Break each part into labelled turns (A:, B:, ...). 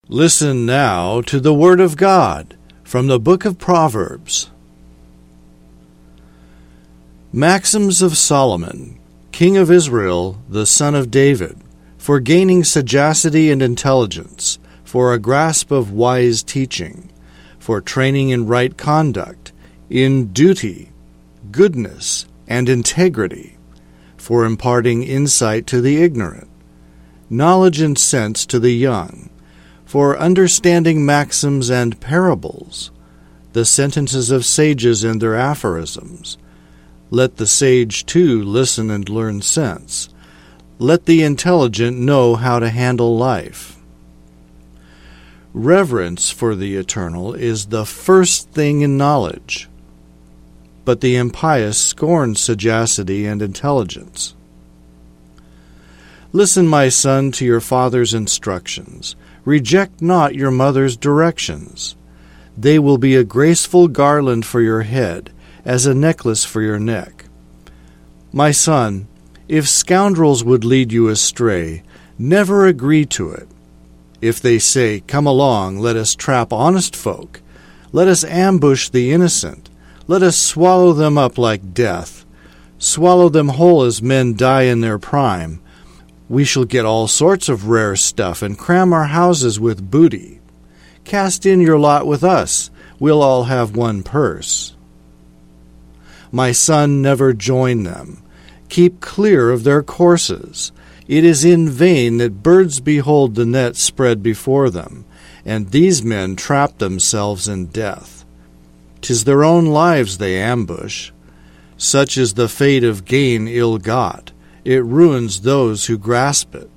A: Listen now to the Word of God from the book of Proverbs. Maxims of Solomon, king of Israel, the son of David, for gaining sagacity and intelligence, for a grasp of wise teaching, for training in right conduct, in duty, goodness, and integrity, for imparting insight to the ignorant, knowledge and sense to the young, for understanding maxims and parables, the sentences of sages and their aphorisms. Let the sage too listen and learn sense. Let the intelligent know how to handle life. Reverence for the eternal is the first thing in knowledge, but the impious scorn sagacity and intelligence. Listen, my son, to your father's instructions. Reject not your mother's directions. They will be a graceful garland for your head, as a necklace for your neck. My son, if scoundrels would lead you astray, never agree to it. If they say, "Come along, let us trap honest folk, let us ambush the innocent, let us swallow them up like death, swallow them whole as men die in their prime, we shall get all sorts of rare stuff and cram our houses with booty. Cast in your lot with us, we'll all have one purse." My son, never join them. Keep clear of their courses. It is in vain that birds behold the net spread before them, and these men trap themselves in death. 'Tis their own lives they ambush. Such is the fate of gain ill-got. It ruins those who grasp it.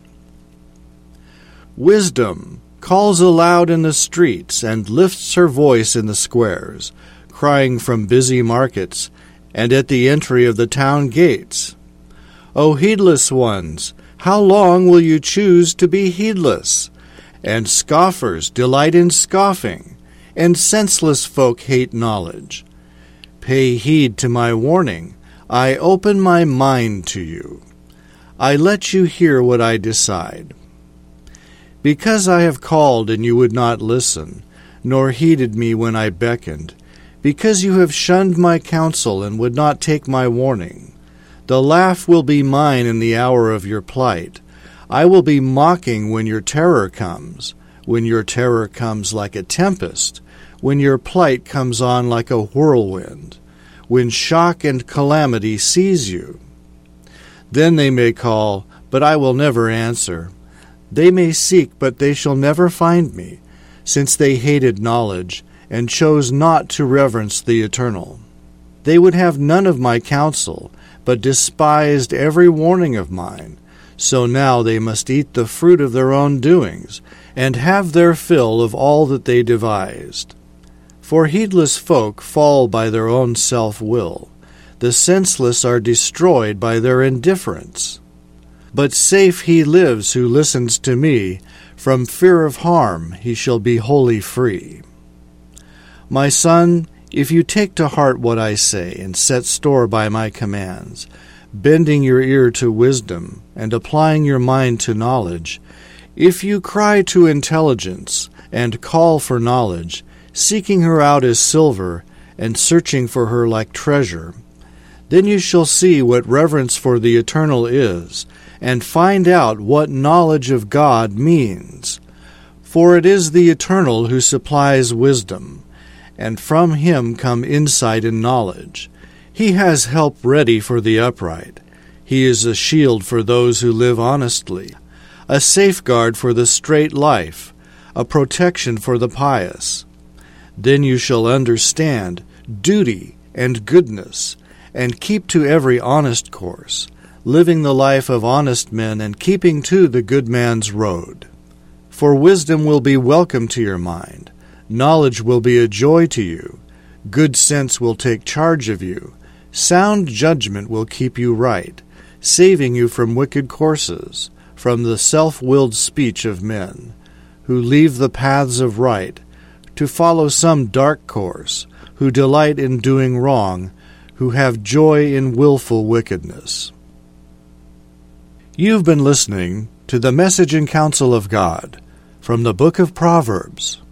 A: Wisdom calls aloud in the streets and lifts her voice in the squares, crying from busy markets and at the entry of the town gates. O heedless ones, how long will you choose to be heedless? And scoffers delight in scoffing, and senseless folk hate knowledge. Pay heed to my warning. I open my mind to you. I let you hear what I decide. Because I have called and you would not listen, nor heeded me when I beckoned, because you have shunned my counsel and would not take my warning, the laugh will be mine in the hour of your plight. I will be mocking when your terror comes like a tempest, when your plight comes on like a whirlwind, when shock and calamity seize you. Then they may call, but I will never answer. They may seek, but they shall never find me, since they hated knowledge and chose not to reverence the eternal. They would have none of my counsel, but despised every warning of mine. So now they must eat the fruit of their own doings, and have their fill of all that they devised. For heedless folk fall by their own self-will. The senseless are destroyed by their indifference. But safe he lives who listens to me. From fear of harm he shall be wholly free. My son, if you take to heart what I say, and set store by my commands, bending your ear to wisdom, and applying your mind to knowledge, if you cry to intelligence, and call for knowledge, seeking her out as silver, and searching for her like treasure, then you shall see what reverence for the eternal is, and find out what knowledge of God means. For it is the eternal who supplies wisdom, and from him come insight and knowledge. He has help ready for the upright. He is a shield for those who live honestly, a safeguard for the straight life, a protection for the pious. Then you shall understand duty and goodness, and keep to every honest course, living the life of honest men and keeping to the good man's road. For wisdom will be welcome to your mind, knowledge will be a joy to you, good sense will take charge of you, sound judgment will keep you right, saving you from wicked courses, from the self-willed speech of men, who leave the paths of right, to follow some dark course, who delight in doing wrong, who have joy in willful wickedness. You've been listening to the Message and Counsel of God, From the book of Proverbs.